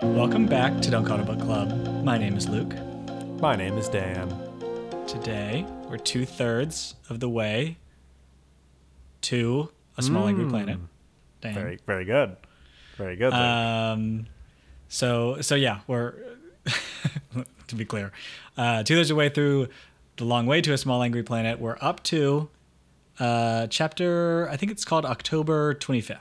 Welcome back to Don't Call It a Book Club. My name is Luke. My name is Dan. Today, we're 2/3 of the way to A Small Angry Planet. Dan. Very, very good. Very good. Luke. So yeah, we're, to be clear, 2/3 of the way through The Long Way to a Small Angry Planet. We're up to chapter, I think it's called October 25th.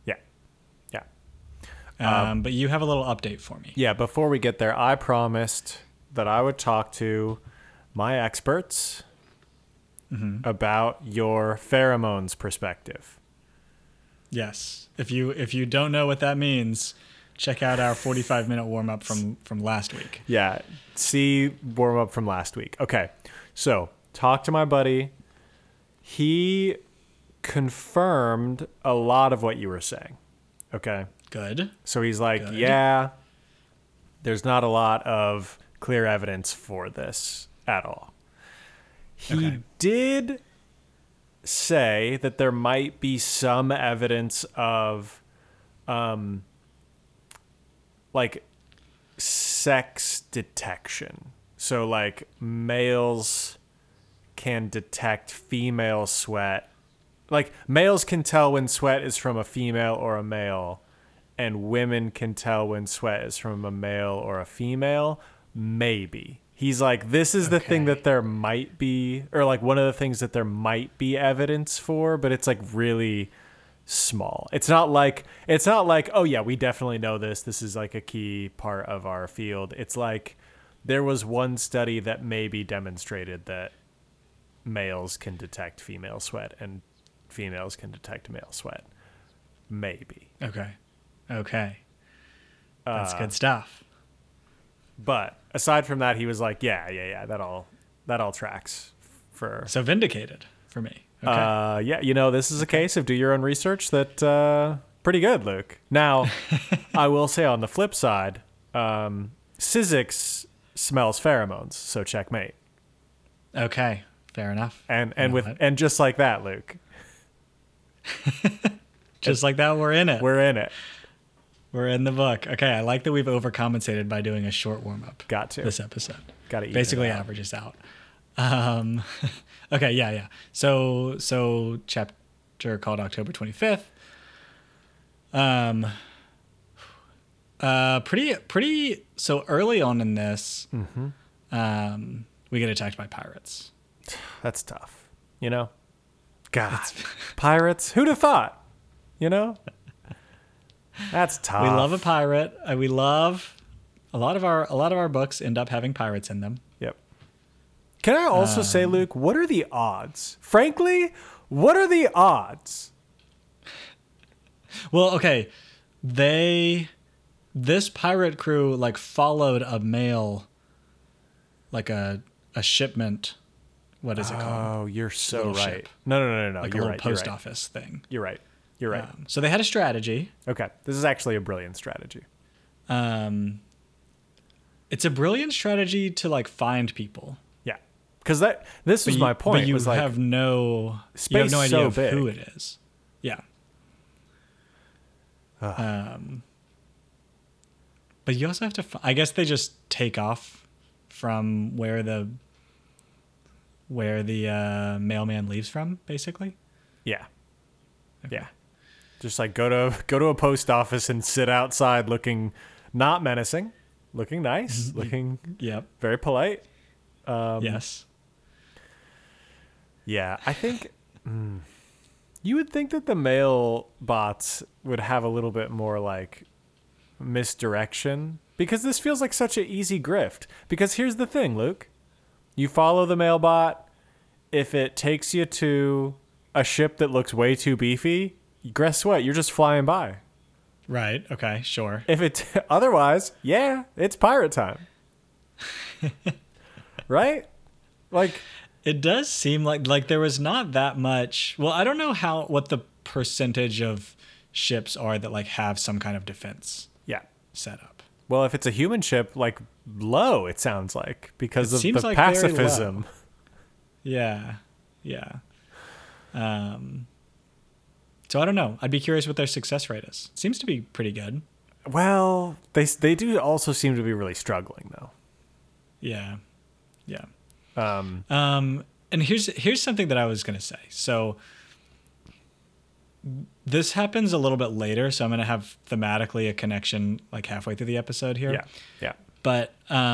But you have a little update for me. Yeah, before we get there, I promised that I would talk to my experts about your pheromones perspective. Yes. If you don't know what that means, check out our 45-minute warm-up from last week. Yeah, see warm-up from last week. Okay, so talk to my buddy. He confirmed a lot of what you were saying. Okay. Good. So he's like, Good. yeah, there's not a lot of clear evidence for this at all. He did say that there might be some evidence of like sex detection. So like males can detect female sweat. Like males can tell when sweat is from a female or a male, and women can tell when sweat is from a male or a female. Maybe. He's like, this is the thing that there might be, or like one of the things that there might be evidence for, but it's like really small. It's not like, oh yeah, we definitely know this. This is like a key part of our field. It's like there was one study that maybe demonstrated that males can detect female sweat and females can detect male sweat. Maybe. Okay. That's good stuff. But aside from that, he was like, yeah, that all tracks for. So vindicated for me. Okay. Yeah, this is a case of do your own research that pretty good, Luke. Now, I will say on the flip side, Sizzix smells pheromones, so checkmate. Okay. Fair enough. And just like that, Luke. Just like that, we're in it. We're in it. We're in the book. Okay, I like that we've overcompensated by doing a short warm-up. Got to. This episode. Got to basically averages out. Okay, yeah. So chapter called October 25th. Pretty. So early on in this, we get attacked by pirates. That's tough. God, pirates. Who'd have thought? That's tough. We love a pirate. We love a lot of our books end up having pirates in them. Yep. Can I also say, Luke, what are the odds? Frankly, what are the odds? Well, okay, this pirate crew like followed a mail, like a shipment. What is it called? Oh, you're so right. Ship. No. Like you're a little right. post office thing. You're right. So they had a strategy. Okay. This is actually a brilliant strategy. It's a brilliant strategy to like find people. Yeah. Because this was my point. But you was like, have no idea so of big. who it is. Yeah. But you also have to, I guess they just take off from where the mailman leaves from, basically. Yeah. Okay. Yeah. Just like go to a post office and sit outside looking not menacing, looking nice, looking very polite. Yes. Yeah, I think you would think that the mail bots would have a little bit more like misdirection, because this feels like such an easy grift. Because here's the thing, Luke. You follow the mail bot. If it takes you to a ship that looks way too beefy, guess what? You're just flying by. Right. Okay. Sure. If it otherwise, yeah, it's pirate time. Right? Like, it does seem like there was not that much. Well, I don't know what the percentage of ships are that like have some kind of defense. Yeah. Set up. Well, if it's a human ship, like low, it sounds like, because of the like pacifism. Yeah. So I don't know. I'd be curious what their success rate is. It seems to be pretty good. Well, they do also seem to be really struggling though. Yeah. Yeah. Um, And here's something that I was gonna say. So this happens a little bit later, so I'm gonna have thematically a connection like halfway through the episode here. yeah, yeah, But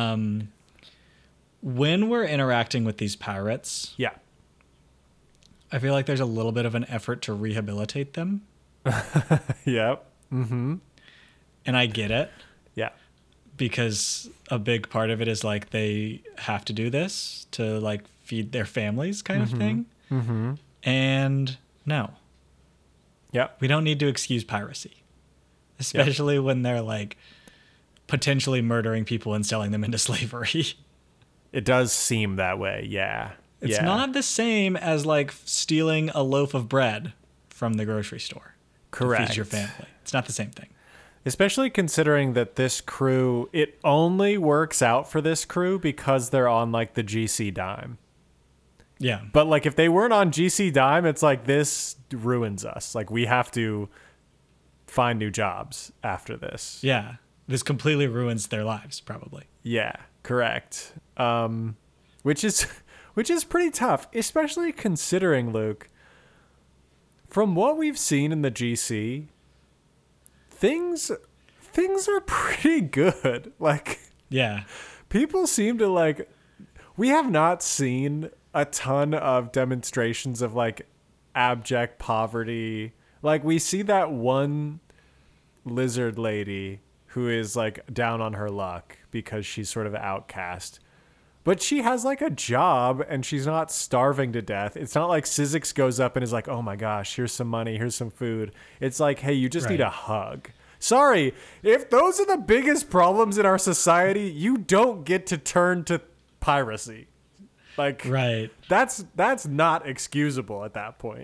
when we're interacting with these pirates, yeah. I feel like there's a little bit of an effort to rehabilitate them, Yep. Mm-hmm. and I get it Yeah. because a big part of it is like they have to do this to like feed their families, kind of thing. Mm-hmm. And no, Yep. we don't need to excuse piracy, especially when they're like potentially murdering people and selling them into slavery. It does seem that way. Yeah. It's yeah. not the same as like stealing a loaf of bread from the grocery store. Correct. To feed your family. It's not the same thing. Especially considering that this crew, it only works out for this crew because they're on like the GC dime. Yeah. But like if they weren't on GC dime, it's like this ruins us. Like we have to find new jobs after this. Yeah. This completely ruins their lives, probably. Yeah, correct. Which is pretty tough, especially considering, Luke, from what we've seen in the GC, things are pretty good. Like Yeah. people seem to like, we have not seen a ton of demonstrations of like abject poverty. Like we see that one lizard lady who is like down on her luck because she's sort of outcast. But she has like a job and she's not starving to death. It's not like Sizzix goes up and is like, oh my gosh, here's some money, here's some food. It's like, hey, you just need a hug. Sorry, if those are the biggest problems in our society, you don't get to turn to piracy. Like, Right. that's not excusable at that point.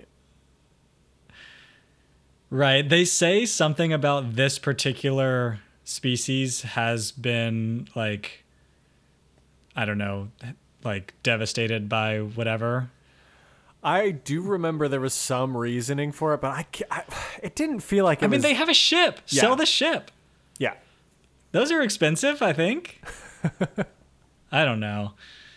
Right. They say something about this particular species has been like, I don't know, like devastated by whatever. I do remember there was some reasoning for it, but it didn't feel like it I mean, was... they have a ship. Yeah. Sell the ship. Yeah. Those are expensive, I think. I don't know.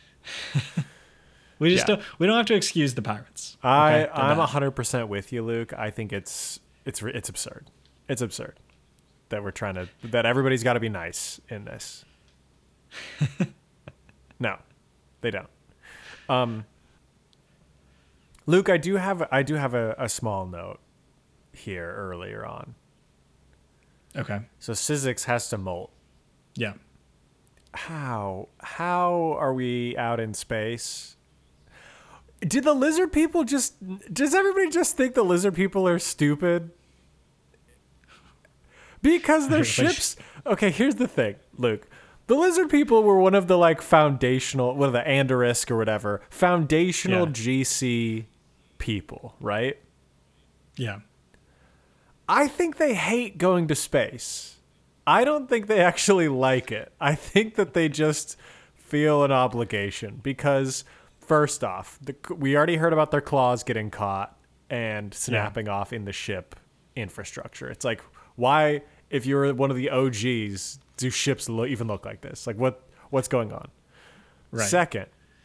We just we don't have to excuse the pirates. Okay? I'm 100% with you, Luke. I think it's absurd. It's absurd that everybody's got to be nice in this. No, they don't. Luke, I do have a small note here earlier on. Okay. So Sizzix has to molt. Yeah. How are we out in space? Did the lizard people does everybody just think the lizard people are stupid? Because their ships... Okay, here's the thing, Luke. The lizard people were one of the like foundational, what are the Andarisk or whatever, foundational GC people, right? Yeah. I think they hate going to space. I don't think they actually like it. I think that they just feel an obligation because, first off, we already heard about their claws getting caught and snapping off in the ship infrastructure. It's like, why, if you're one of the OGs, do ships even look like this? Like, what's going on? Right. Second,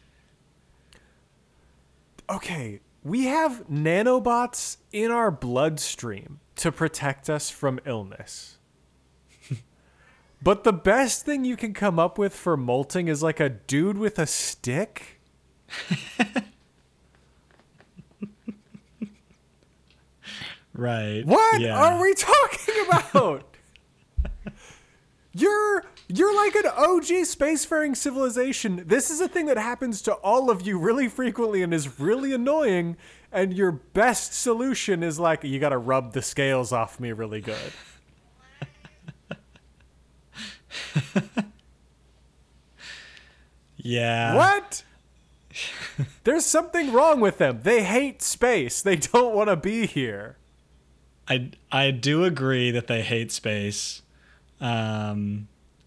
okay, we have nanobots in our bloodstream to protect us from illness. But the best thing you can come up with for molting is like a dude with a stick? Right. What are we talking about? You're like an OG spacefaring civilization. This is a thing that happens to all of you really frequently and is really annoying. And your best solution is like, you got to rub the scales off me really good. Yeah. What? There's something wrong with them. They hate space. They don't want to be here. I do agree that they hate space. I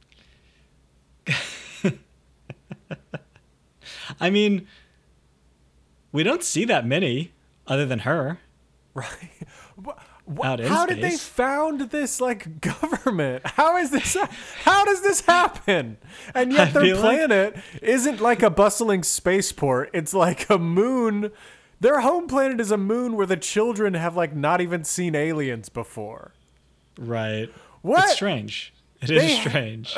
mean, we don't see that many other than her. Right. out in How space. did they found this like government? How does this happen? And yet I their feel like- planet isn't like a bustling spaceport. It's like a moon. Their home planet is a moon where the children have like not even seen aliens before. Right. What? It's strange. It is They- strange.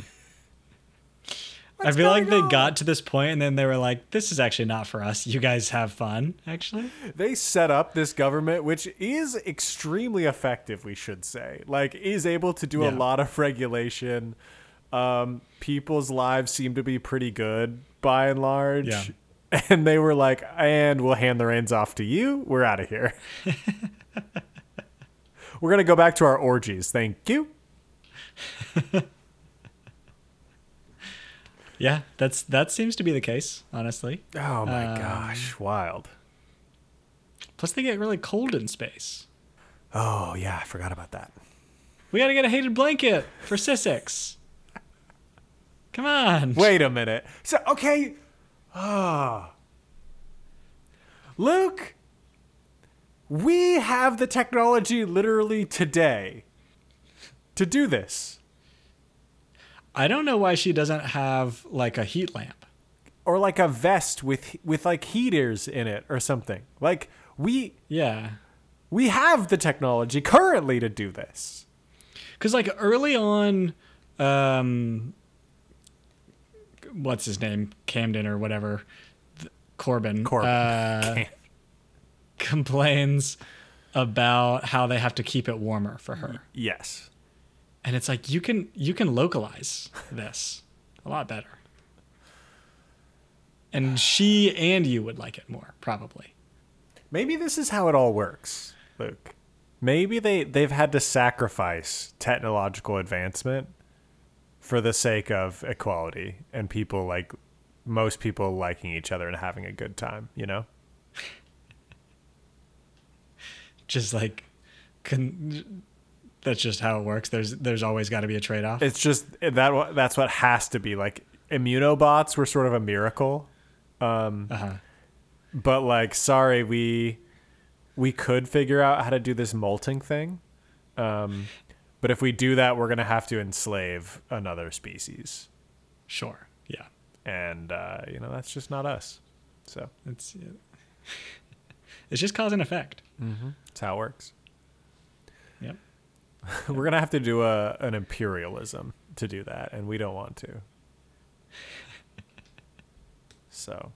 I feel like they got to this point and then they were like, this is actually not for us. You guys have fun, actually. They set up this government, which is extremely effective, we should say. Like, is able to do a Yeah. lot of regulation. People's lives seem to be pretty good by and large. Yeah. And they were like, and we'll hand the reins off to you. We're out of here. We're going to go back to our orgies. Thank you. Yeah, that seems to be the case, honestly. Oh my gosh. Wild. Plus, they get really cold in space. Oh, yeah. I forgot about that. We gotta get a heated blanket for Sissix. Come on. Wait a minute. So, okay. Luke, we have the technology literally today to do this. I don't know why she doesn't have like a heat lamp. Or like a vest with like heaters in it or something. Like we Yeah. have the technology currently to do this. Because like early on, what's his name? Camden or whatever. Corbin. Complains about how they have to keep it warmer for her. Yes. And it's like you can localize this a lot better. And she and you would like it more, probably. Maybe this is how it all works, Luke. Maybe they've had to sacrifice technological advancement for the sake of equality and people like most people liking each other and having a good time, you know? Just like that's just how it works. There's always got to be a trade-off. It's just that's what has to be. Like immunobots were sort of a miracle. But like, sorry, we could figure out how to do this molting thing. But if we do that, we're going to have to enslave another species. Sure. Yeah. And, that's just not us. So It's just cause and effect. that's how it works. Yep. We're going to have to do an imperialism to do that. And we don't want to. So,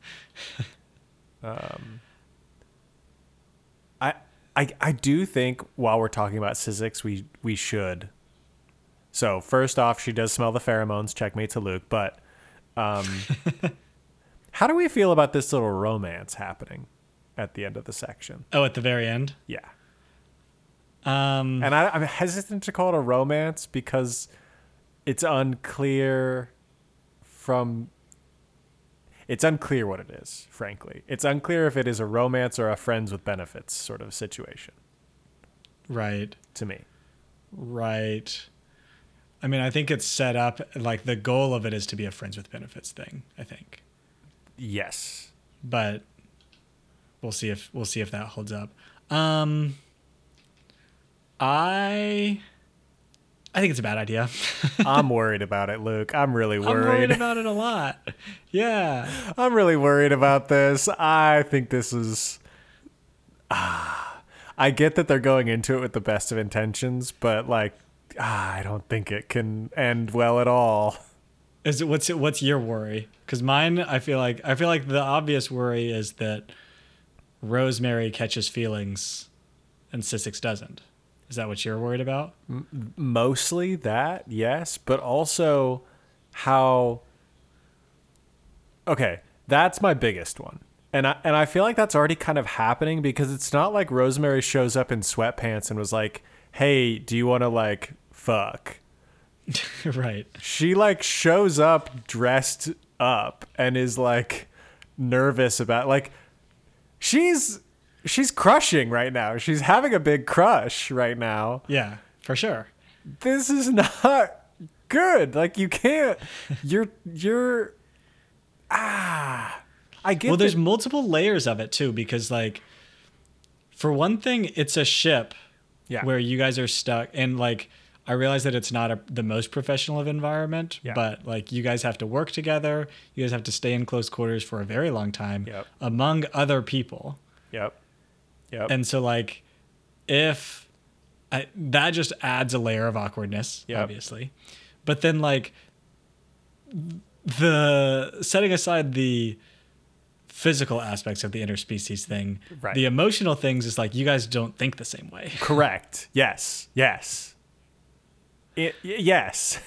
I do think while we're talking about Sizzix, we should. So first off, she does smell the pheromones. Checkmate to Luke. But how do we feel about this little romance happening at the end of the section? Oh, at the very end. Yeah. And I'm hesitant to call it a romance because it's unclear It's unclear what it is, frankly. It's unclear if it is a romance or a friends with benefits sort of situation. Right. To me. Right. I mean, I think it's set up like the goal of it is to be a friends with benefits thing, I think. Yes. But we'll see if that holds up. I think it's a bad idea. I'm worried about it, Luke. I'm really I'm worried worried. about it a lot. Yeah. I'm really worried about this. I think this is... I get that they're going into it with the best of intentions, but like, I don't think it can end well at all. Is it what's your worry? Because mine, I feel like the obvious worry is that Rosemary catches feelings and Sissix doesn't. Is that what you're worried about? Mostly that, yes, but also how... Okay, that's my biggest one. And I feel like that's already kind of happening because it's not like Rosemary shows up in sweatpants and was like, hey, do you want to like fuck? Right. She like shows up dressed up and is like nervous about like she's crushing right now. She's having a big crush right now. Yeah, for sure. This is not good. Like you can't you're I get Well, there's that- multiple layers of it too, because like, for one thing, it's a ship Yeah. where you guys are stuck, and like I realize that it's not the most professional of environment, Yeah. but like you guys have to work together. You guys have to stay in close quarters for a very long time Yep. among other people. Yep. Yep. And so like that just adds a layer of awkwardness, Yep. obviously. But then like the setting aside the physical aspects of the interspecies thing, Right. the emotional things is like you guys don't think the same way. Correct. Yes. Yes. Yes.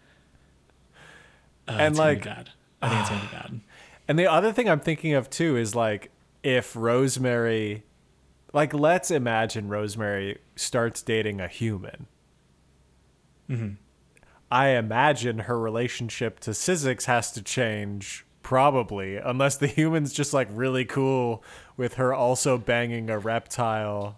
And It's gonna be like, bad. I think it's gonna be bad. and the other thing I'm thinking of too is like if Rosemary, like let's imagine Rosemary starts dating a human. Mm-hmm. I imagine her relationship to Sizzix has to change probably, unless the human's just like really cool with her also banging a reptile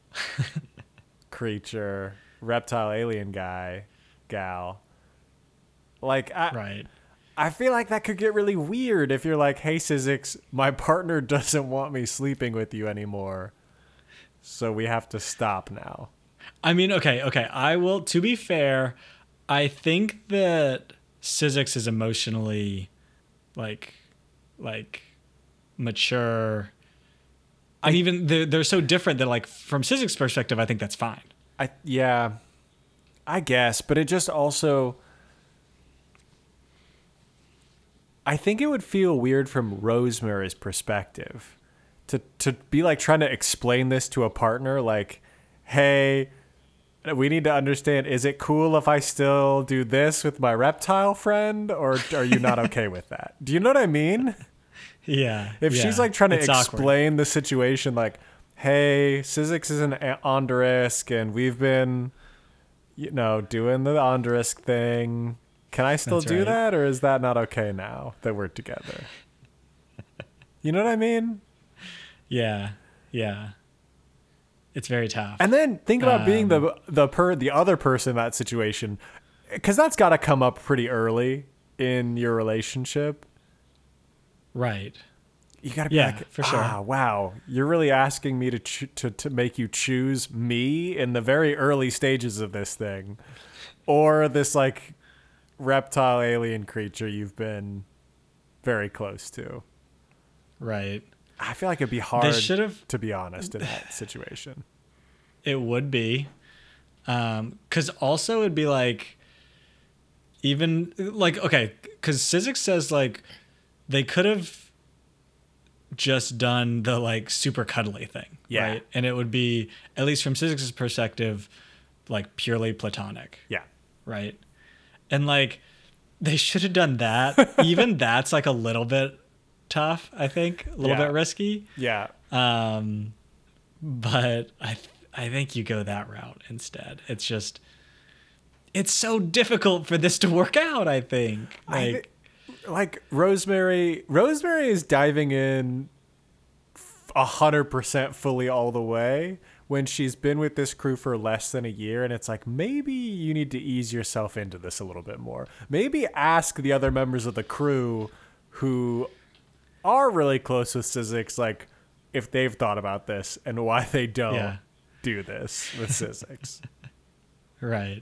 creature, reptile alien gal. Like Right. I feel like that could get really weird if you're like, hey, Sizzix, my partner doesn't want me sleeping with you anymore, so we have to stop now. I mean, okay. I will. To be fair, I think that Sizzix is emotionally, like mature, and even they're so different that, like, from Sizzix's perspective, I think that's fine. Yeah, I guess, but it just also, I think it would feel weird from Rosemary's perspective to be like trying to explain this to a partner, like, hey, we need to understand, is it cool if I still do this with my reptile friend, or are you not okay with that? Do you know what I mean? Yeah. If she's like trying to It's explain the situation, like, hey, Sizzix is an Onderisk and we've been, doing the Onderisk thing. Can I still That's do right. that, or is that not okay now that we're together? You know what I mean? Yeah. It's very tough. And then think about being the other person in that situation, because that's got to come up pretty early in your relationship. Right. You got to be Yeah, like, for sure. Wow, you're really asking me to make you choose me in the very early stages of this thing, or this like reptile alien creature you've been very close to. Right. I feel like it'd be hard should've- to be honest in that situation. It would be. 'Cause also it'd be like, even like, okay, 'cause Sizzix says like they could have just done the like super cuddly thing. Yeah. Right. And it would be, at least from Sizzix's perspective, like purely platonic. Yeah. Right. And like they should have done that. Even that's like a little bit tough, I think. A little Yeah. bit risky. Yeah. But I think you go that route instead. It's just, it's so difficult for this to work out, I think. Like Rosemary is diving in 100% fully all the way when she's been with this crew for less than a year, and it's like, maybe you need to ease yourself into this a little bit more. Maybe ask the other members of the crew who are really close with Sizzix, like, if they've thought about this and why they don't do this with Sizzix. Right.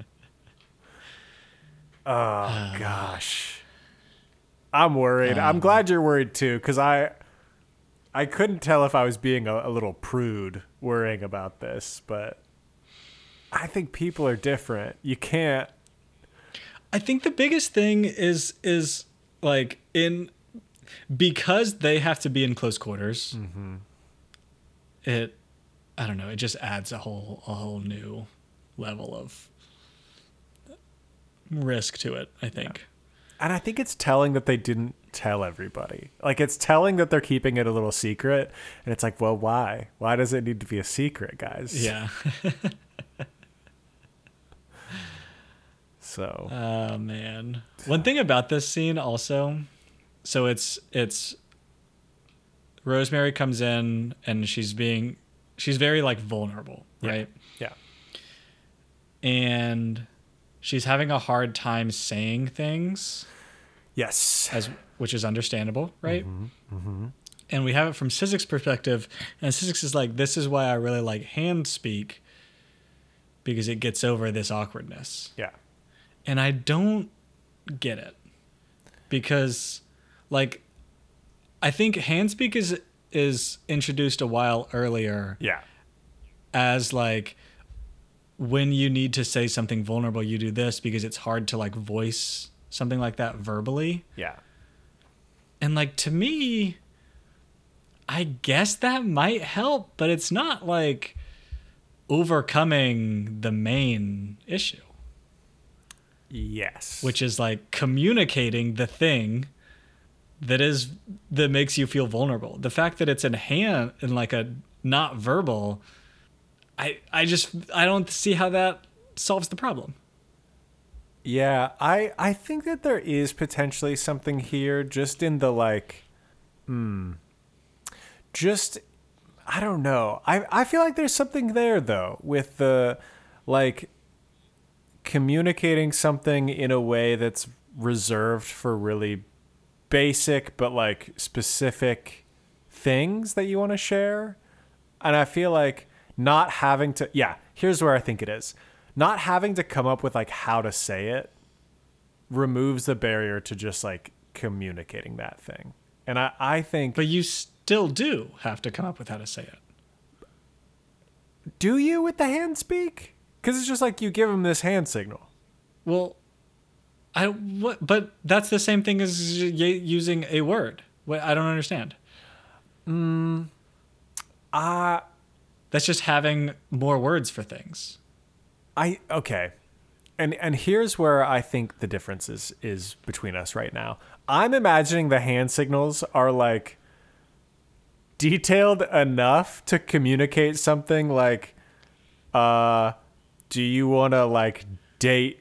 Oh, gosh. I'm worried. I'm glad you're worried too, because I couldn't tell if I was being a little prude worrying about this, but I think people are different. You can't. I think the biggest thing is like because they have to be in close quarters. Mm-hmm. I don't know. It just adds a whole new level of risk to it, I think. Yeah. And I think it's telling that they didn't tell everybody. Like, it's telling that they're keeping it a little secret. And it's like, well, why? Why does it need to be a secret, guys? Yeah. So. Oh, man. One thing about this scene also, so it's Rosemary comes in and she's very like vulnerable, right? Yeah. And she's having a hard time saying things. Yes. Which is understandable, right? Mm-hmm. Mm-hmm. And we have it from Sizzix's perspective, and Sizzix is like, this is why I really like hand speak, because it gets over this awkwardness. Yeah. And I don't get it because, like, I think Handspeak is introduced a while earlier. Yeah. As like, when you need to say something vulnerable, you do this because it's hard to like voice something like that verbally. Yeah. And like, to me, I guess that might help, but it's not like overcoming the main issue. Yes. Which is like communicating the thing that makes you feel vulnerable. The fact that it's in hand and like a not verbal, I don't see how that solves the problem. Yeah, I think that there is potentially something here just in the like, just, I don't know. I feel like there's something there though with the like communicating something in a way that's reserved for really basic but like specific things that you want to share. And I feel like not having to, here's where I think it is. Not having to come up with like how to say it removes the barrier to just like communicating that thing. And I think... But you still do have to come up with how to say it. Do you with the hand speak? Because it's just like you give them this hand signal. Well, but that's the same thing as using a word. I don't understand. That's just having more words for things. Okay. And here's where I think the difference is between us right now. I'm imagining the hand signals are like detailed enough to communicate something like, do you want to like date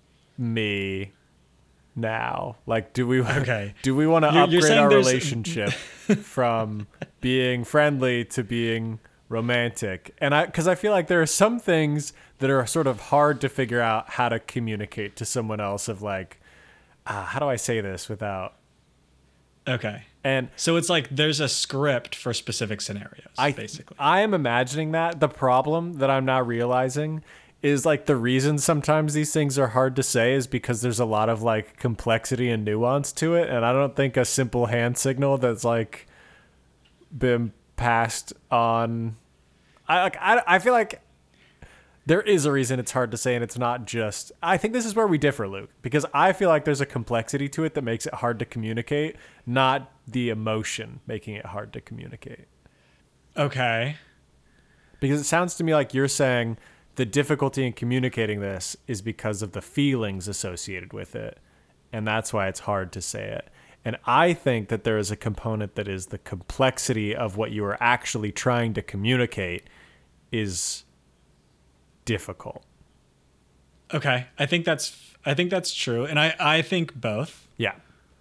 me now? Like, do we want to upgrade our relationship from being friendly to being romantic? And because I feel like there are some things that are sort of hard to figure out how to communicate to someone else of like, how do I say this without... Okay. And so it's like there's a script for specific scenarios, basically. I am imagining that. The problem that I'm now realizing is like the reason sometimes these things are hard to say is because there's a lot of like complexity and nuance to it. And I don't think a simple hand signal that's like been passed on... I feel like there is a reason it's hard to say, and it's not just... I think this is where we differ, Luke, because I feel like there's a complexity to it that makes it hard to communicate, not the emotion making it hard to communicate. Okay. Because it sounds to me like you're saying the difficulty in communicating this is because of the feelings associated with it, and that's why it's hard to say it. And I think that there is a component that is the complexity of what you are actually trying to communicate is difficult. Okay. I think that's true. And I think both. Yeah.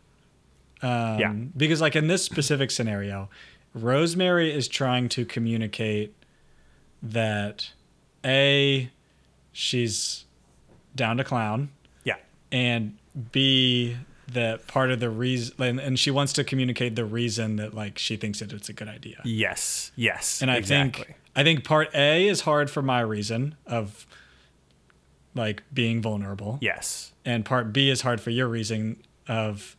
Because like in this specific scenario, Rosemary is trying to communicate that A, she's down to clown. Yeah. And B, that part of the reason, and she wants to communicate the reason that like she thinks that it's a good idea. Yes. And I think part A is hard for my reason of like being vulnerable. Yes. And part B is hard for your reason of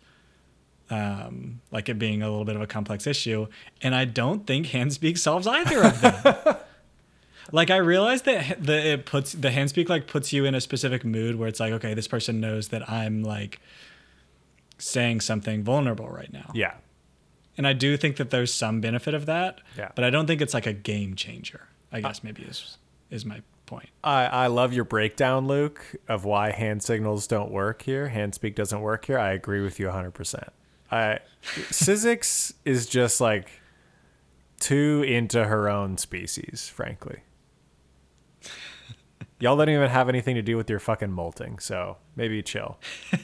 like it being a little bit of a complex issue. And I don't think Handspeak solves either of them. Like I realize that the Handspeak like puts you in a specific mood where it's like, okay, this person knows that I'm like saying something vulnerable right now. Yeah. And I do think that there's some benefit of that. Yeah. But I don't think it's like a game changer, I guess maybe is my point. I love your breakdown, Luke, of why hand signals don't work here. Handspeak doesn't work here. I agree with you 100%. Sizzix is just like too into her own species, frankly. Y'all don't even have anything to do with your fucking molting, so maybe chill.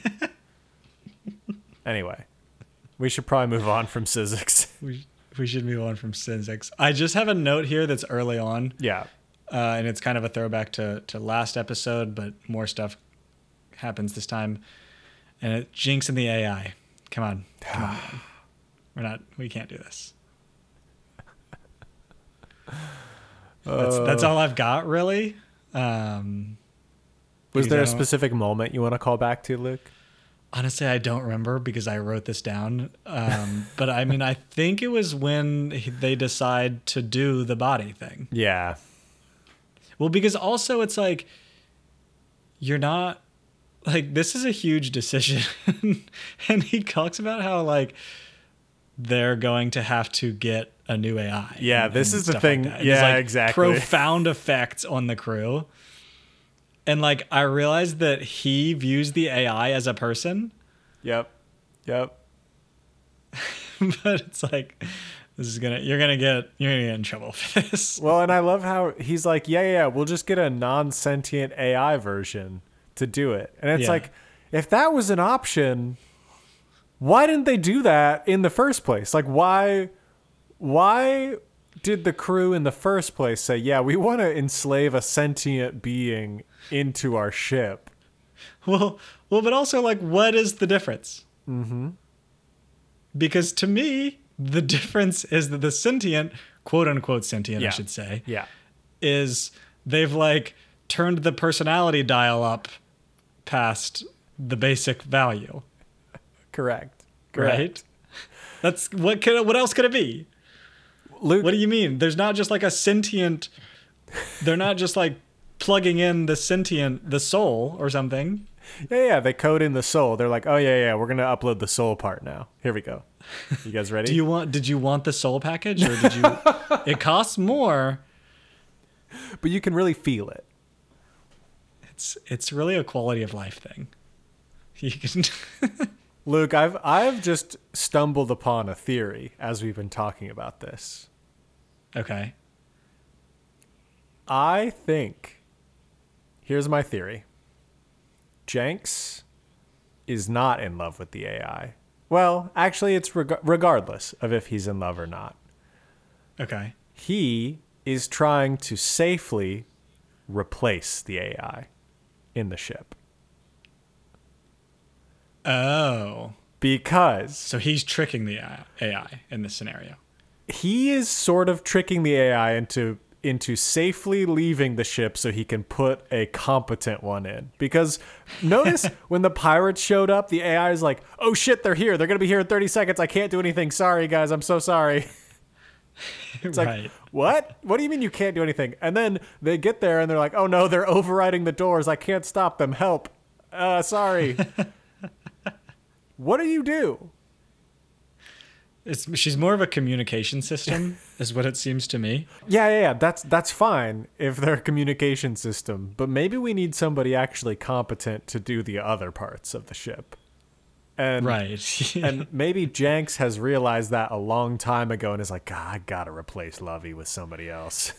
Anyway, we should probably move on from Sizzix. We should move on from Sizzix. I just have a note here that's early on. Yeah. And it's kind of a throwback to last episode, but more stuff happens this time. And it Jinx and the AI. Come on, man. We can't do this. That's all I've got, really. Was because there I a don't- specific moment you want to call back to, Luke? Honestly, I don't remember because I wrote this down. But I mean, I think it was when they decide to do the body thing. Yeah. Well, because also it's like, you're not, like, this is a huge decision. And he talks about how, like, they're going to have to get a new AI. Yeah, this is the stuff thing. Like that. And Yeah, there's, like, exactly. profound effects on the crew. And, like, I realized that he views the AI as a person. Yep. But it's like, you're gonna get in trouble for this. Well, and I love how he's like, yeah, we'll just get a non-sentient AI version to do it. And it's Yeah. like, if that was an option, why didn't they do that in the first place? Like, why did the crew in the first place say, yeah, we want to enslave a sentient being into our ship? Well, but also, like, what is the difference? Mm-hmm. Because to me, the difference is that the sentient, quote unquote sentient, Yeah. I should say, Yeah. is they've, like, turned the personality dial up past the basic value, Correct. right? That's what else could it be? Luke, What do you mean? There's not just like a sentient. They're not just like plugging in the soul or something. yeah, they code in the soul. They're like, oh, yeah, we're going to upload the soul part now. Here we go. You guys ready? Did you want the soul package, or did you? It costs more. But you can really feel it. It's really a quality of life thing. You can. Luke, I've just stumbled upon a theory as we've been talking about this. Okay. I think, here's my theory. Jenks is not in love with the AI. Well, actually, it's regardless of if he's in love or not. Okay. He is trying to safely replace the AI in the ship. Oh. Because So he's tricking the AI in this scenario. he is sort of tricking the AI into safely leaving the ship so he can put a competent one in. Because notice when the pirates showed up, the AI is like, oh shit, they're here. They're going to be here in 30 seconds. I can't do anything. Sorry, guys. I'm so sorry. It's Right. like, what? What do you mean you can't do anything? And then they get there and they're like, oh no, they're overriding the doors. I can't stop them. Help. Sorry. What do you do? She's more of a communication system, is what it seems to me. Yeah. That's fine if they're a communication system, but maybe we need somebody actually competent to do the other parts of the ship. And Right. and maybe Jenks has realized that a long time ago and is like, God, I gotta replace Lovey with somebody else.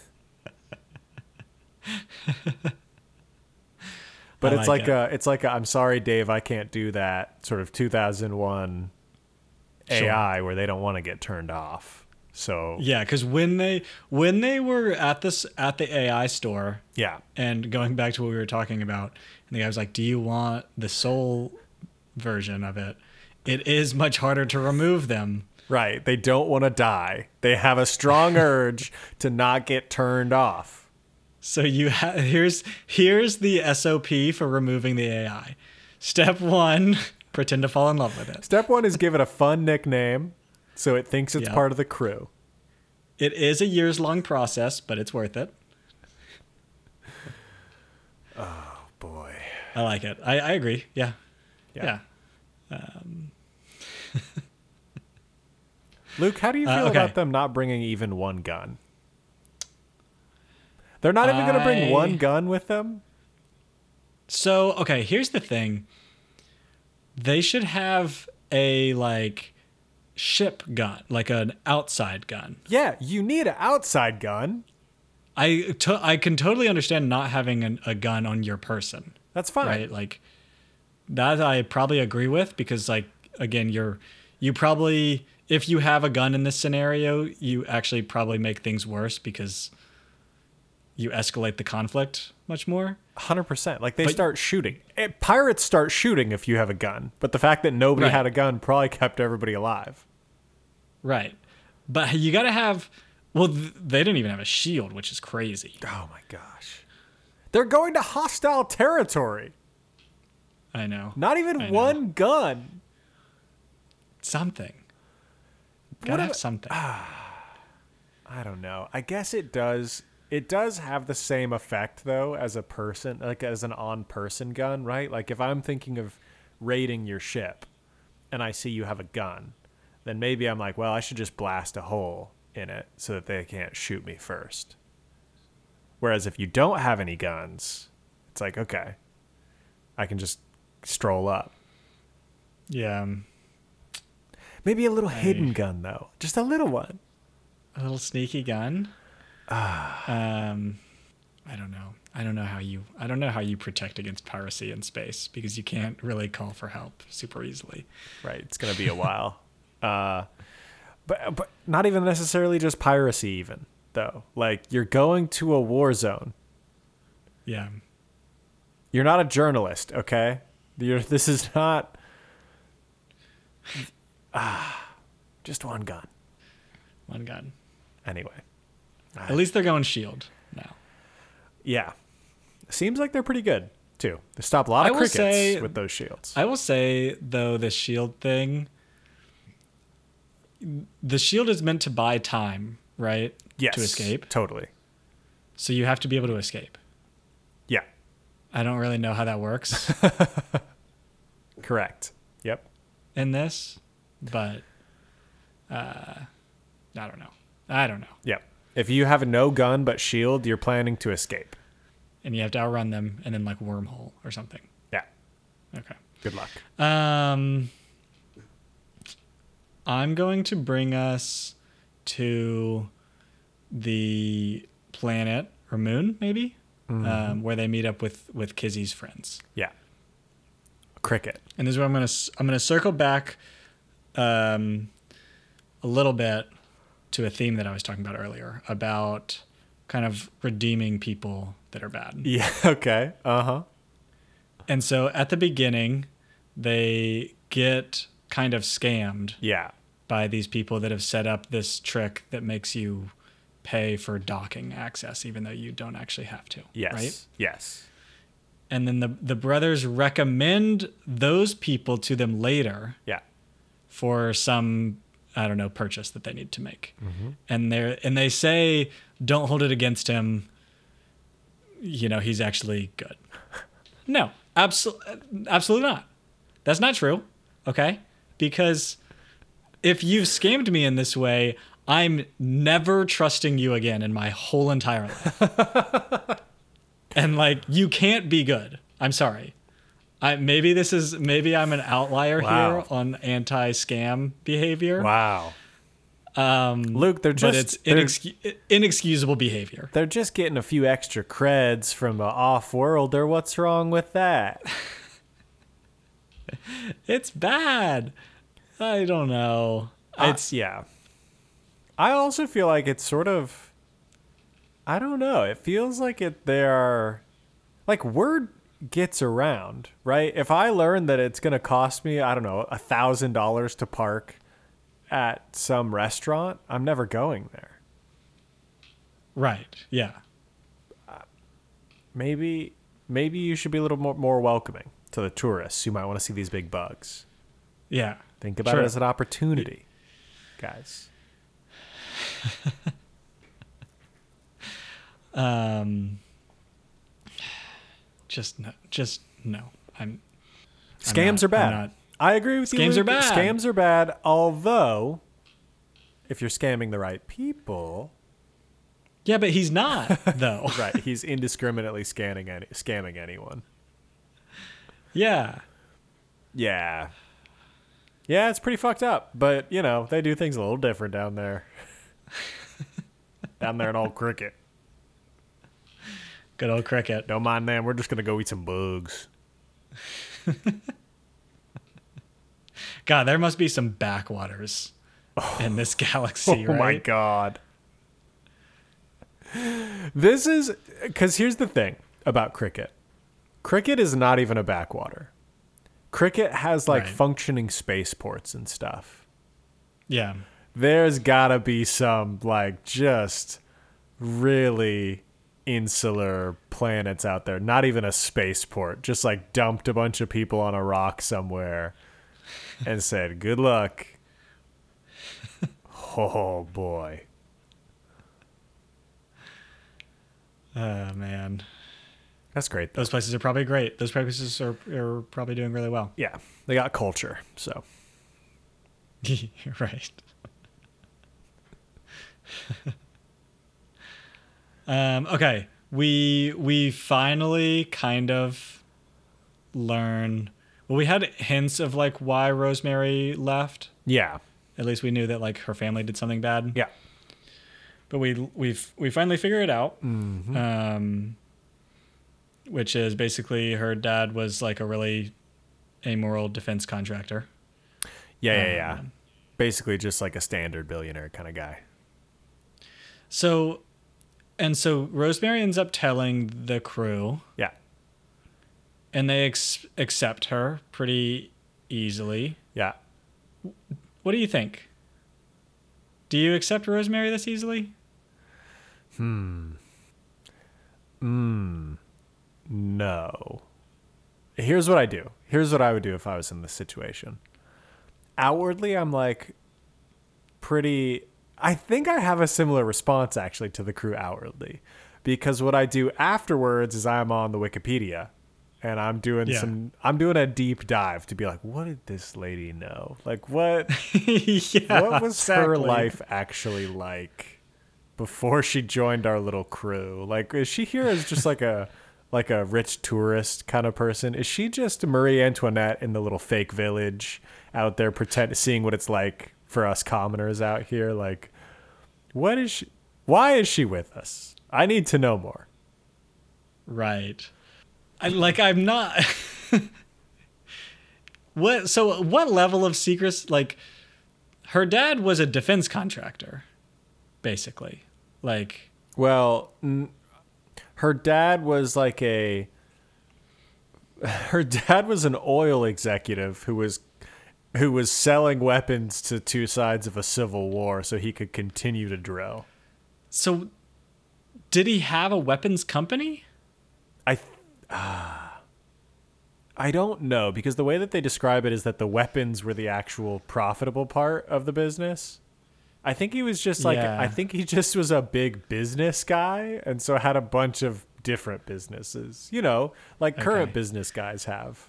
But I it's like like I'm sorry, Dave, I can't do that sort of 2001 Sure. AI where they don't want to get turned off. So Yeah, because when they were at the AI store, yeah. and going back to what we were talking about, and the guy was like, "Do you want the soul version of it?" It is much harder to remove them. Right. They don't want to die. They have a strong urge to not get turned off. So here's the SOP for removing the AI. Step 1, pretend to fall in love with it. Step 1 is give it a fun nickname so it thinks it's Yep. part of the crew. It is a years-long process, but it's worth it. Oh, boy. I like it. I agree. Yeah. Yeah. Yeah. Luke, how do you feel okay. about them not bringing even one gun? They're not even going to bring one gun with them? So, okay, here's the thing. They should have a, like, ship gun, like an outside gun. Yeah, you need an outside gun. I can totally understand not having a gun on your person, That's fine. right? Like, that I probably agree with because, like, again, you probably, if you have a gun in this scenario, you actually probably make things worse because you escalate the conflict much more. 100%. Like, they start shooting. Pirates start shooting if you have a gun. But the fact that nobody Right. had a gun probably kept everybody alive. Right. But you got to have, well, they didn't even have a shield, which is crazy. Oh, my gosh. They're going to hostile territory. I know. Not even one gun. Something. Gotta have something. I don't know. I guess it does. It does have the same effect though as a person, like as an on-person gun, right? Like if I'm thinking of raiding your ship and I see you have a gun, then maybe I'm like, well, I should just blast a hole in it so that they can't shoot me first. Whereas if you don't have any guns, it's like, okay, I can just stroll up. Yeah. Maybe a little hidden gun though. Just a little one. A little sneaky gun. I don't know. I don't know how you protect against piracy in space because you can't really call for help super easily. Right. It's going to be a while. But not even necessarily just piracy even though. Like you're going to a war zone. Yeah. You're not a journalist, okay? This is not just one gun. One gun. Anyway. At least they're going shield now. Yeah. Seems like they're pretty good, too. They stop a lot of crickets with those shields. I will say, though, the shield thing, the shield is meant to buy time, right? Yes. To escape. Totally. So you have to be able to escape. Yeah. I don't really know how that works. Correct. Yep. In this, but I don't know. Yep. If you have no gun but shield, you're planning to escape. And you have to outrun them and then like wormhole or something. Yeah. Okay. Good luck. I'm going to bring us to the planet or moon, maybe, where they meet up with Kizzy's friends. Yeah. Cricket. And this is where I'm gonna circle back a little bit to a theme that I was talking about earlier about kind of redeeming people that are bad. Yeah. Okay. Uh-huh. And so at the beginning, they get kind of scammed. Yeah. By these people that have set up this trick that makes you pay for docking access, even though you don't actually have to. Yes. Right? Yes. And then the brothers recommend those people to them later. Yeah. For some, I don't know, purchase that they need to make. Mm-hmm. And they say, don't hold it against him. You know, he's actually good. No, absolutely not. That's not true. Okay. Because if you've scammed me in this way, I'm never trusting you again in my whole entire life. And like, you can't be good. I'm sorry. Maybe I'm an outlier here on anti-scam behavior. Wow. Luke, but it's inexcusable behavior. They're just getting a few extra creds from an off-worlder. What's wrong with that? It's bad. I don't know. Yeah. I also feel like it's sort of, I don't know. It feels like word gets around, right? If I learn that it's going to cost me, I don't know, $1,000 to park at some restaurant, I'm never going there. Right. Yeah. Maybe you should be a little more welcoming to the tourists who might want to see these big bugs. Yeah. Think about it as an opportunity, guys. Just no. Scams are bad. I agree with you. Scams are bad. Scams are bad. Although, if you're scamming the right people, yeah, but he's not though. Right? He's indiscriminately scamming anyone. Yeah. Yeah. Yeah, it's pretty fucked up. But you know, they do things a little different down there. Down there in old Cricket. Good old Cricket. Don't mind them. We're just gonna go eat some bugs. God, there must be some backwaters in this galaxy, right? Oh my God. This is because here's the thing about Cricket. Cricket is not even a backwater. Cricket has like functioning spaceports and stuff. Yeah. There's gotta be some like just really insular planets out there, not even a spaceport, just like dumped a bunch of people on a rock somewhere and said, good luck. Oh boy. Oh man. That's great though. Those places are probably great. Those places are probably doing really well. Yeah, they got culture, so. Right. Okay. We finally kind of learn. Well, we had hints of like why Rosemary left. Yeah. At least we knew that like her family did something bad. Yeah. But we finally figure it out. Mm-hmm. Which is basically her dad was like a really amoral defense contractor. Yeah. Basically just like a standard billionaire kind of guy. So Rosemary ends up telling the crew. Yeah. And they accept her pretty easily. Yeah. What do you think? Do you accept Rosemary this easily? No. Here's what I do. Here's what I would do if I was in this situation. Outwardly, I'm like pretty... I think I have a similar response, actually, to the crew outwardly. Because what I do afterwards is I'm on the Wikipedia. And I'm doing I'm doing a deep dive to be like, what did this lady know? Like, what what was her life actually like before she joined our little crew? Like, is she here as just like a rich tourist kind of person? Is she just Marie Antoinette in the little fake village out there seeing what it's like for us commoners out here? Like, what is she? Why is she with us? I need to know more. Right. I'm not. What level of secrets? Like, her dad was a defense contractor, basically. Like, well, her dad was like her dad was an oil executive who was selling weapons to two sides of a civil war so he could continue to drill. So, did he have a weapons company? I don't know, because the way that they describe it is that the weapons were the actual profitable part of the business. I think he was just like, I think he just was a big business guy, and so had a bunch of different businesses, like current business guys have.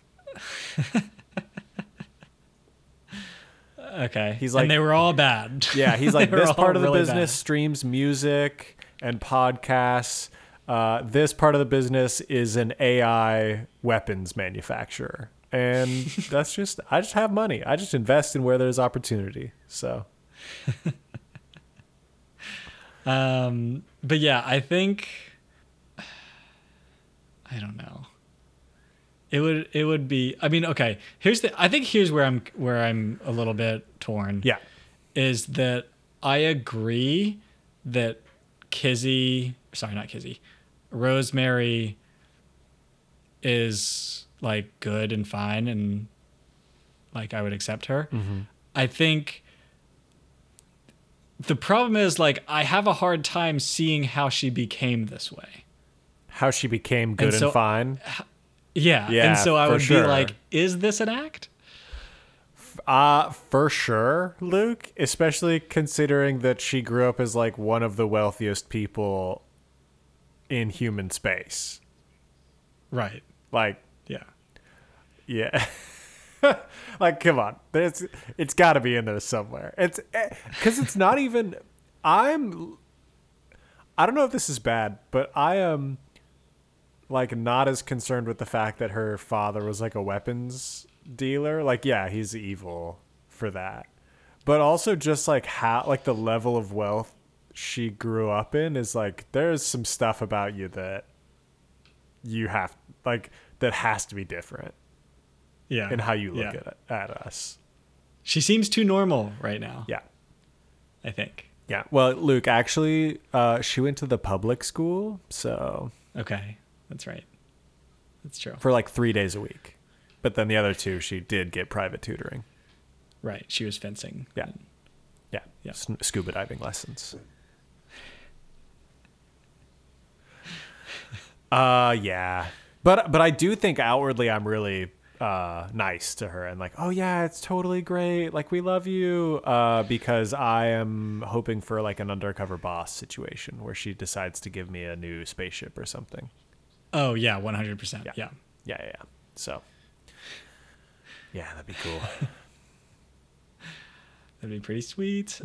Okay. He's like, and they were all bad. Yeah, he's like, this part of the really business bad. streams music and podcasts. This part of the business is an AI weapons manufacturer. And that's I just have money. I just invest in where there's opportunity. So. But yeah, I think, I don't know. It would be, I mean, okay, I think here's where I'm a little bit torn. Yeah. Is that I agree that Rosemary is like good and fine and like I would accept her. Mm-hmm. I think the problem is like I have a hard time seeing how she became this way. How she became good and fine? Yeah. And so I would be like, is this an act? For sure, Luke, especially considering that she grew up as like one of the wealthiest people in human space. Right. Like, yeah. Yeah. Like, come on. It's got to be in there somewhere. It's because it's not even, I don't know if this is bad, but I am like not as concerned with the fact that her father was like a weapons dealer. Like, yeah, he's evil for that. But also just like how, like the level of wealth she grew up in is like, there's some stuff about you that you have, like, that has to be different. Yeah. In how you look at us. She seems too normal right now. Yeah. I think. Yeah. Well, Luke, actually, she went to the public school, so. Okay. That's right. That's true. For like 3 days a week. But then the other 2, she did get private tutoring. Right. She was fencing. Yeah. Yeah. Scuba diving lessons. Yeah. But I do think outwardly I'm really nice to her and like, oh yeah, it's totally great. Like we love you. Because I am hoping for like an undercover boss situation where she decides to give me a new spaceship or something. Oh yeah, 100%. Yeah. Yeah. So yeah, that'd be cool. That'd be pretty sweet.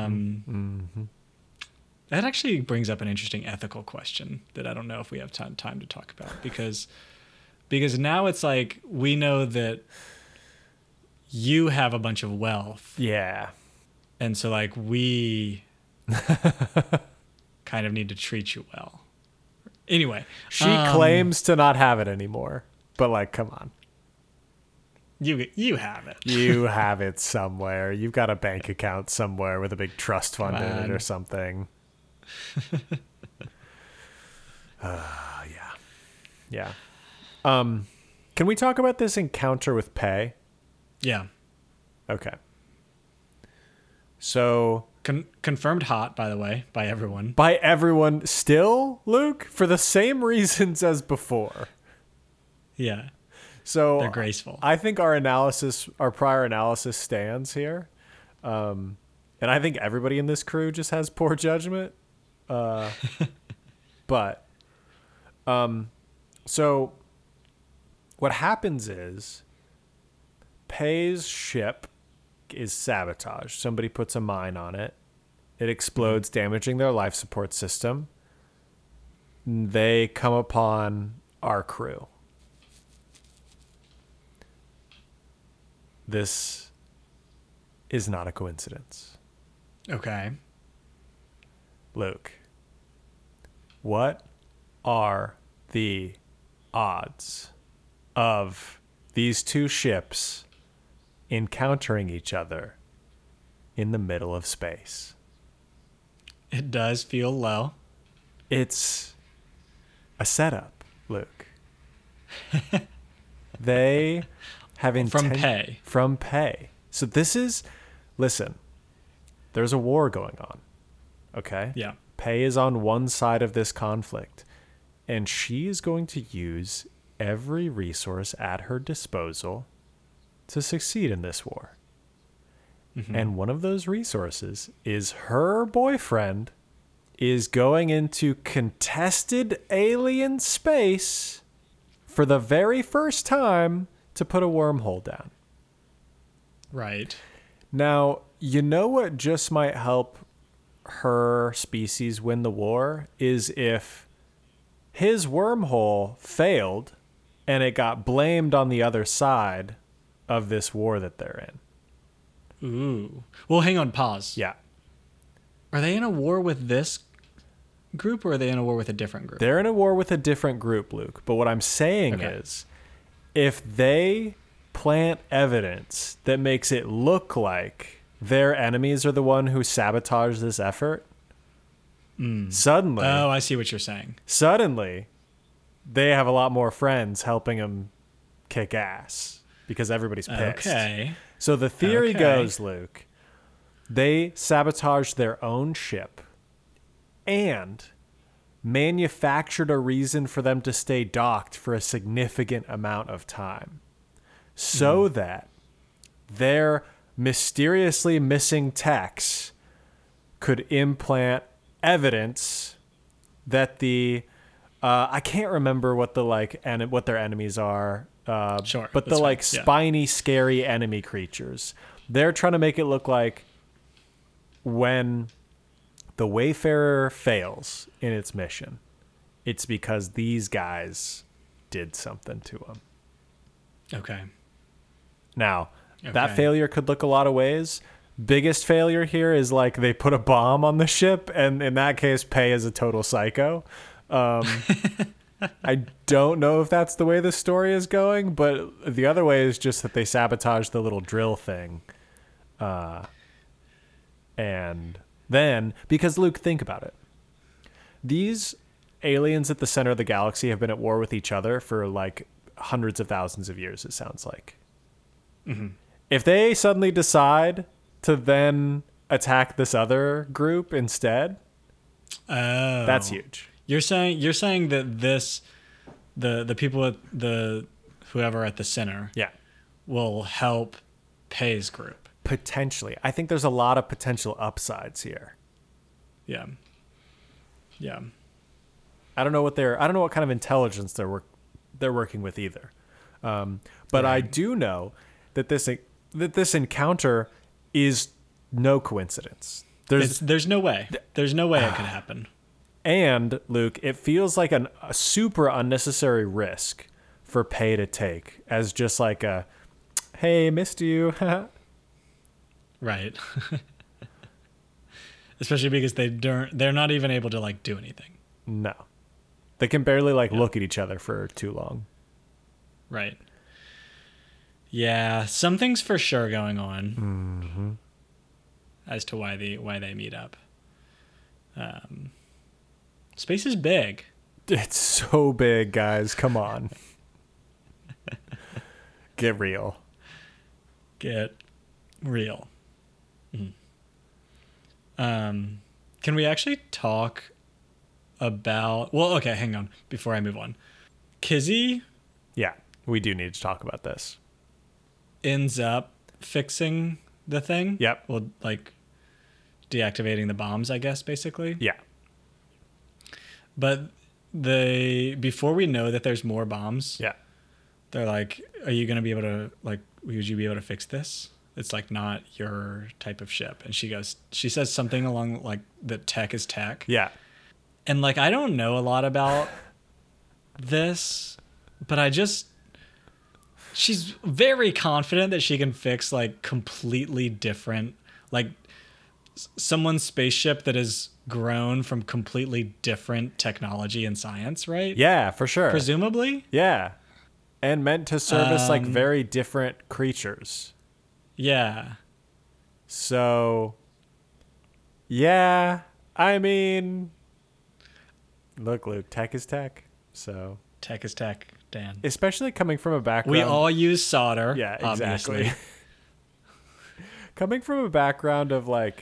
That actually brings up an interesting ethical question that I don't know if we have time to talk about because now it's like we know that you have a bunch of wealth. Yeah. And so like we kind of need to treat you well. Anyway, she claims to not have it anymore, but like, come on. You have it. You have it somewhere. You've got a bank account somewhere with a big trust fund in it or something. Yeah. Can we talk about this encounter with Pei? Yeah. Okay. So confirmed hot, by the way, by everyone. By everyone still, Luke, for the same reasons as before. Yeah. So they're graceful. I think our prior analysis stands here. And I think everybody in this crew just has poor judgment. But so what happens is Pei's ship is sabotaged. Somebody puts a mine on it. It explodes, damaging their life support system. They come upon our crew. This is not a coincidence. Okay. Luke, what are the odds of these two ships encountering each other in the middle of space? It does feel low. It's a setup, Luke. They have from Pei. So this is, listen, there's a war going on. Okay? Yeah. Pei is on one side of this conflict, and she is going to use every resource at her disposal to succeed in this war. Mm-hmm. And one of those resources is her boyfriend is going into contested alien space for the very first time to put a wormhole down. Right. Now, you know what just might help her species win the war is if his wormhole failed and it got blamed on the other side of this war that they're in. Ooh. Well, hang on, pause. Yeah. Are they in a war with this group or are they in a war with a different group? They're in a war with a different group, Luke. But what I'm saying is if they plant evidence that makes it look like their enemies are the one who sabotaged this effort, suddenly... Oh, I see what you're saying. Suddenly, they have a lot more friends helping them kick ass because everybody's pissed. Okay. So the theory goes, Luke, they sabotaged their own ship and manufactured a reason for them to stay docked for a significant amount of time so that their mysteriously missing techs could implant evidence that the I can't remember what the what their enemies are. Sure, but the spiny, scary enemy creatures. They're trying to make it look like when the Wayfarer fails in its mission, it's because these guys did something to them. Okay. Now, that failure could look a lot of ways. Biggest failure here is like they put a bomb on the ship, and in that case, Pei is a total psycho. I don't know if that's the way the story is going, but the other way is just that they sabotaged the little drill thing. And then, because Luke, think about it. These aliens at the center of the galaxy have been at war with each other for like hundreds of thousands of years, it sounds like. Mm-hmm. If they suddenly decide to then attack this other group instead, that's huge. You're saying that this the people at the whoever at the center Yeah. will help Pei's group. Potentially. I think there's a lot of potential upsides here. Yeah. Yeah. I don't know what kind of intelligence they're working with either. But I do know that this encounter is no coincidence. There's no way. There's no way it could happen. And Luke, it feels like a super unnecessary risk for Pei to take as just like a, hey, missed you. Right. Especially because they're not even able to like do anything. No. They can barely look at each other for too long. Right. Yeah, something's for sure going on as to why they meet up. Space is big. It's so big, guys. Come on. Get real. Get real. Can we actually talk about... Well, okay, hang on before I move on. Kizzy Yeah, we do need to talk about this. ends up fixing the thing. Yep. Well, like deactivating the bombs, I guess, basically. Yeah. But before we know that there's more bombs, Yeah. they're like, are you going to be able to, like, would you be able to fix this? It's like not your type of ship. And she says something along like that tech is tech. Yeah. And like, I don't know a lot about this, but she's very confident that she can fix like completely different, like someone's spaceship that has grown from completely different technology and science, right? Yeah, for sure. Presumably. Yeah. And meant to service like very different creatures. Yeah. So, yeah, I mean, look, Luke, tech is tech. So, Tech is tech, Dan. especially coming from a background. We all use solder. Yeah, obviously. exactly. Coming from a background of like,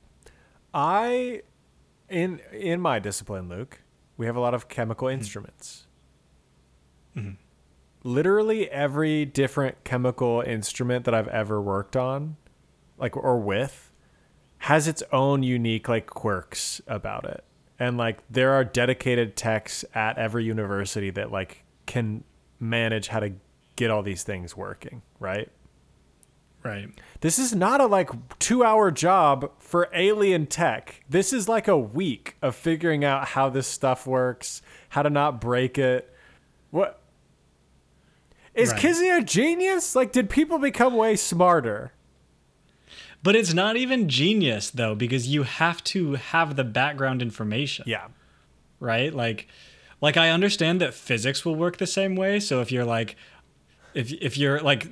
in my discipline, Luke, we have a lot of chemical instruments. Mm-hmm. Literally every different chemical instrument that I've ever worked on, like, or with, has its own unique like quirks about it. And like there are dedicated techs at every university that like can manage how to get all these things working, right? Right. This is not a like 2-hour job for alien tech. This is like a week of figuring out how this stuff works, how to not break it. What? Is Right. Kizzy a genius? Like, did people become way smarter? But it's not even genius though, because you have to have the background information. Yeah. Right? Like I understand that physics will work the same way. So if you're like, if you're like,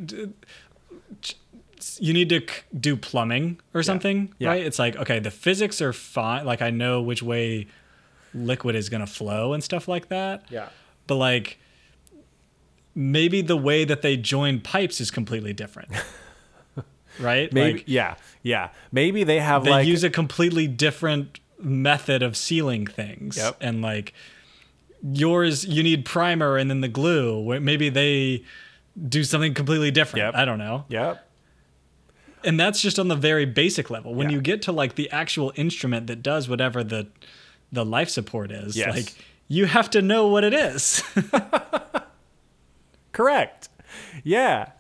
you need to do plumbing or something, Yeah. right? It's like, okay, the physics are fine. Like I know which way liquid is going to flow and stuff like that. Yeah. But like, maybe the way that they join pipes is completely different. Right? Maybe. Like, Yeah. Maybe they have they like use a completely different method of sealing things. Yep. And like yours, you need primer and then the glue. Where maybe they do something completely different. Yep. I don't know. Yep. And that's just on the very basic level. When Yeah. you get to like the actual instrument that does whatever the life support is, Yes. like you have to know what it is. Correct. Yeah.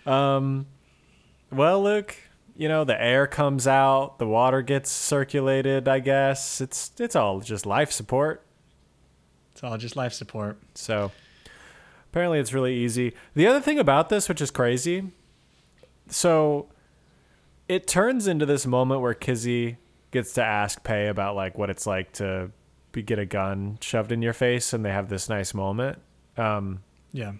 Well, Luke, you know, the air comes out, the water gets circulated, I guess. It's all just life support. It's all just life support. So apparently it's really easy. The other thing about this, which is crazy, so it turns into this moment where Kizzy gets to ask Pei about like what it's like to get a gun shoved in your face, and they have this nice moment. Yeah.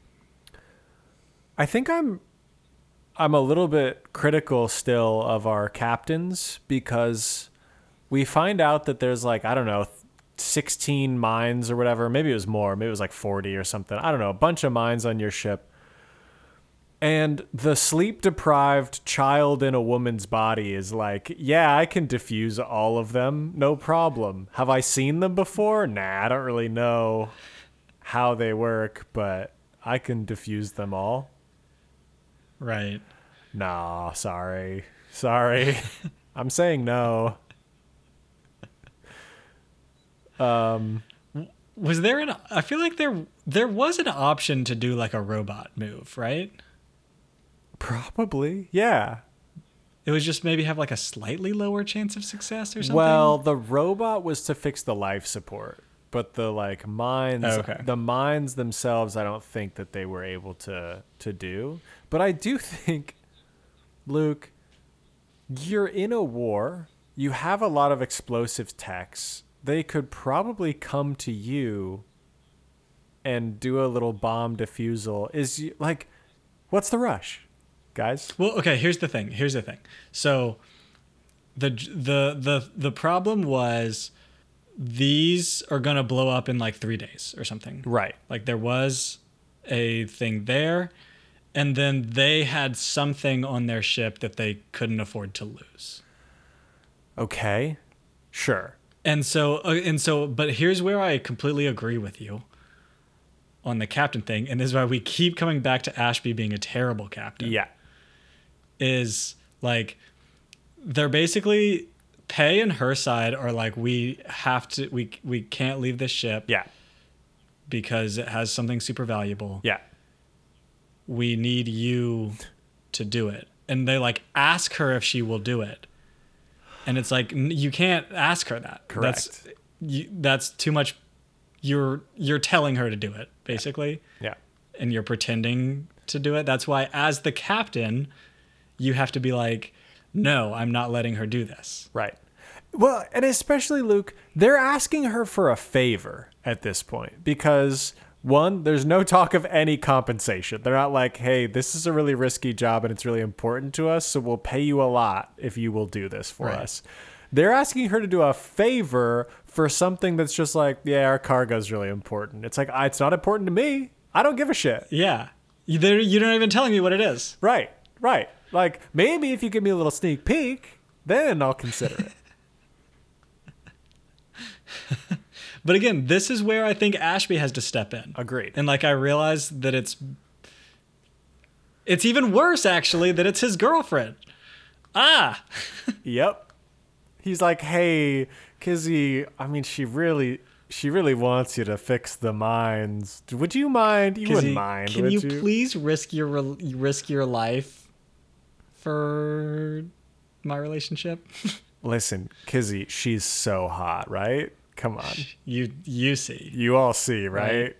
I think I'm a little bit critical still of our captains, because we find out that there's like, I don't know, 16 mines or whatever. Maybe it was more. Maybe it was like 40 or something. I don't know. A bunch of mines on your ship. And the sleep-deprived child in a woman's body is like, yeah, I can defuse all of them. No problem. Have I seen them before? Nah, I don't really know how they work, but I can diffuse them all. Right. Nah, sorry. I'm saying no. Was there I feel like there was an option to do like a robot move, right? Probably. Yeah. It was just maybe have like a slightly lower chance of success or something. Well, the robot was to fix the life support, but the like mines, the mines themselves, I don't think that they were able to do. But I do think, Luke, you're in a war. You have a lot of explosive techs. They could probably come to you and do a little bomb defusal. Like, what's the rush, guys? Well, okay, here's the thing. So the problem was these are going to blow up in like 3 days or something. Right. Like there was a thing there, and then they had something on their ship that they couldn't afford to lose. Okay. Sure. And so, but here's where I completely agree with you on the captain thing, and this is why we keep coming back to Ashby being a terrible captain. Yeah. Is like they're basically Pei and her side are like, we can't leave this ship. Yeah. Because it has something super valuable. Yeah. We need you to do it. And they like ask her if she will do it. And it's like, you can't ask her that. Correct. That's too much. You're telling her to do it, basically. Yeah. And you're pretending to do it. That's why, as the captain, you have to be like, no, I'm not letting her do this. Right. Well, and especially, Luke, they're asking her for a favor at this point because, one, there's no talk of any compensation. They're not like, hey, this is a really risky job and it's really important to us, so we'll pay you a lot if you will do this for us. They're asking her to do a favor for something that's just like, yeah, our cargo's really important. It's like, it's not important to me. I don't give a shit. Yeah. You're not even telling me what it is. Right. Like, maybe if you give me a little sneak peek, then I'll consider it. But again, this is where I think Ashby has to step in. Agreed. And like I realize that it's even worse actually that it's his girlfriend. Yep. He's like, "Hey, Kizzy, I mean she really wants you to fix the mines. Would you mind? You wouldn't mind, can would you you? please risk your life for my relationship?" Listen, Kizzy, she's so hot, right? Come on. You see. You all see, right?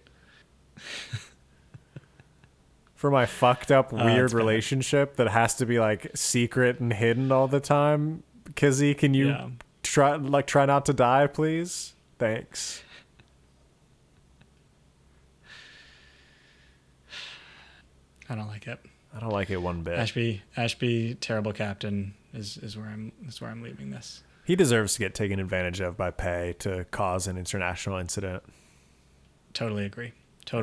For my fucked up weird relationship that has to be like secret and hidden all the time, Kizzy, can you try not to die, please? Thanks. I don't like it. I don't like it one bit. Ashby, terrible captain is where I'm leaving this. He deserves to get taken advantage of by Pei to cause an international incident. Totally agree.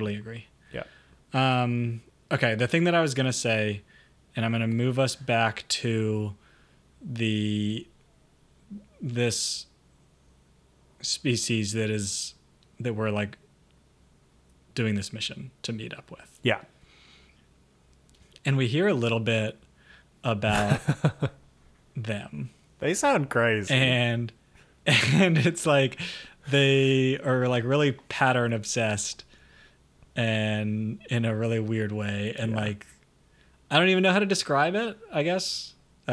Yeah. Okay, the thing that I was going to say, and I'm going to move us back to this species that we're like doing this mission to meet up with. Yeah. And we hear a little bit about them. They sound crazy. And it's like they are like really pattern obsessed and in a really weird way. And like, I don't even know how to describe it, I guess.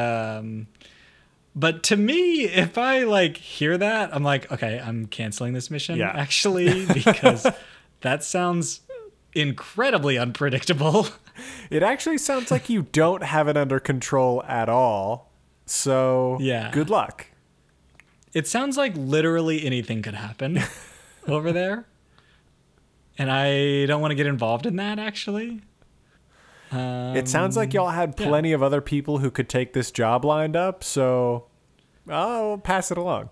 But to me, if I like hear that, I'm like, okay, I'm canceling this mission actually, because that sounds incredibly unpredictable. It actually sounds like you don't have it under control at all. So good luck. It sounds like literally anything could happen over there. And I don't want to get involved in that, actually. It sounds like y'all had plenty of other people who could take this job lined up, so I'll pass it along.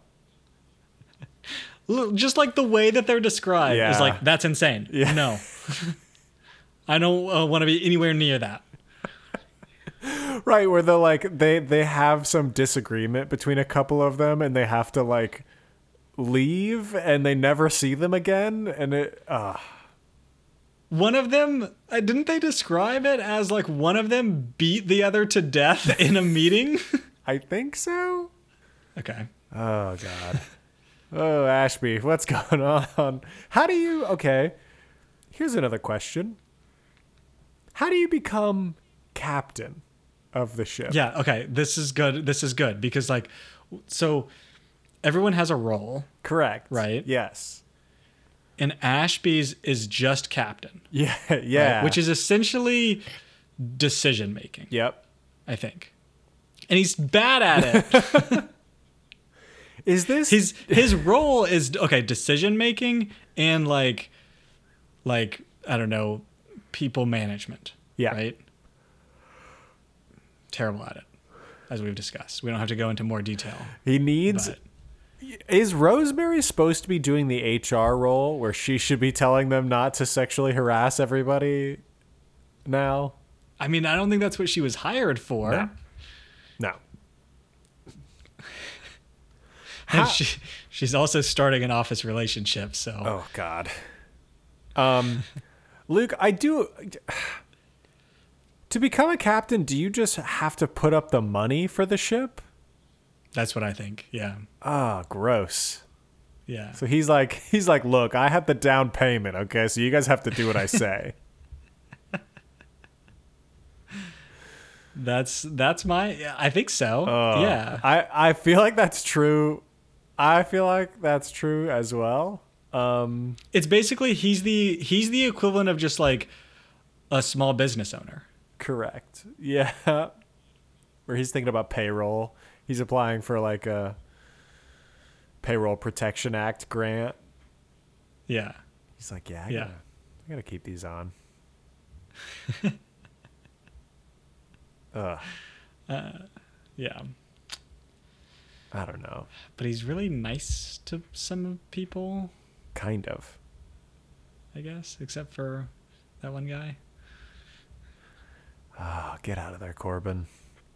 Just like the way that they're described is like, that's insane. Yeah. No. I don't want to be anywhere near that. Right, where they're like they have some disagreement between a couple of them and they have to like leave and they never see them again and one of them, didn't they describe it as like one of them beat the other to death in a meeting? I think so. Okay. Oh, God. Oh, Ashby, what's going on? How do you... Okay, here's another question. How do you become captain of the ship? Yeah, okay. This is good because like, so everyone has a role. Correct. Right? Yes. And Ashby's is just captain. Yeah, yeah. Right? Which is essentially decision making. Yep. I think. And he's bad at it. Is this... His role is, okay, decision making and like, I don't know, people management. Yeah. Right? Terrible at it, as we've discussed. We don't have to go into more detail. He needs... But Is Rosemary supposed to be doing the HR role where she should be telling them not to sexually harass everybody now? I mean, I don't think that's what she was hired for. No. And she's also starting an office relationship, so. Oh, God. Luke, I do... To become a captain, do you just have to put up the money for the ship? That's what I think, yeah. Ah, gross. Yeah. So he's like, look, I have the down payment, okay? So you guys have to do what I say. That's I think so. Yeah. I feel like that's true. I feel like that's true as well. It's basically he's the equivalent of just like a small business owner. Correct. Yeah. Where he's thinking about payroll. He's applying for like a Payroll Protection Act grant. Yeah. He's like, I gotta keep these on. Ugh. Yeah. I don't know. But he's really nice to some people, Kind of. I guess, except for that one guy. Oh, get out of there, Corbin.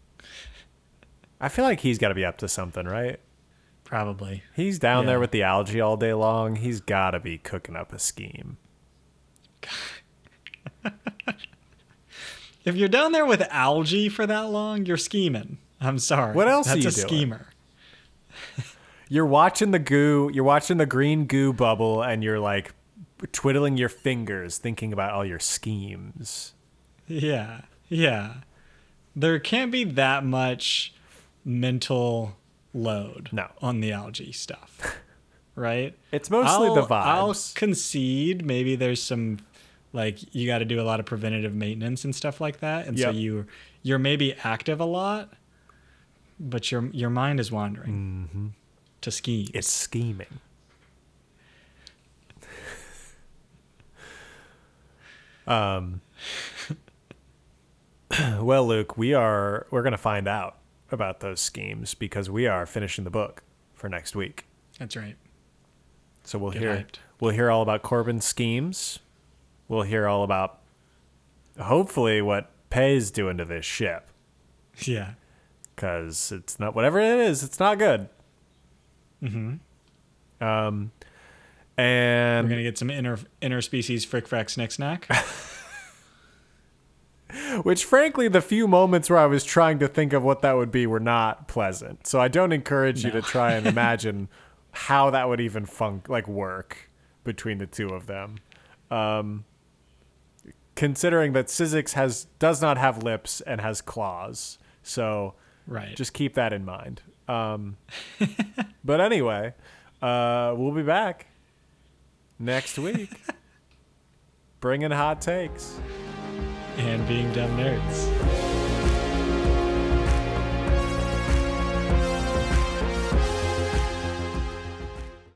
I feel like he's got to be up to something, right? Probably. He's down Yeah. there with the algae all day long. He's got to be cooking up a scheme. If you're down there with algae for that long, you're scheming. I'm sorry. What else are That's you a doing? schemer. You're watching the goo. You're watching the green goo bubble, and you're like twiddling your fingers, thinking about all your schemes. Yeah. Yeah. There can't be that much mental load on the algae stuff. Right? It's mostly the vibes. I'll concede maybe there's some like you got to do a lot of preventative maintenance and stuff like that, and so you're maybe active a lot, but your mind is wandering to scheme. It's scheming. Well, Luke, we're going to find out about those schemes because we are finishing the book for next week. That's right. So Get hyped. we'll hear all about Corbin's schemes. We'll hear all about hopefully what Pei's doing to this ship. Yeah. Because it's not, whatever it is, it's not good. Mm-hmm. And We're gonna get some interspecies frick-frack snick-snack. which, frankly, the few moments where I was trying to think of what that would be were not pleasant. So I don't encourage you to try and imagine how that would even work between the two of them. Considering that Sizzix does not have lips and has claws. So Right. just keep that in mind. But anyway, we'll be back next week. Bringing hot takes. And being dumb nerds.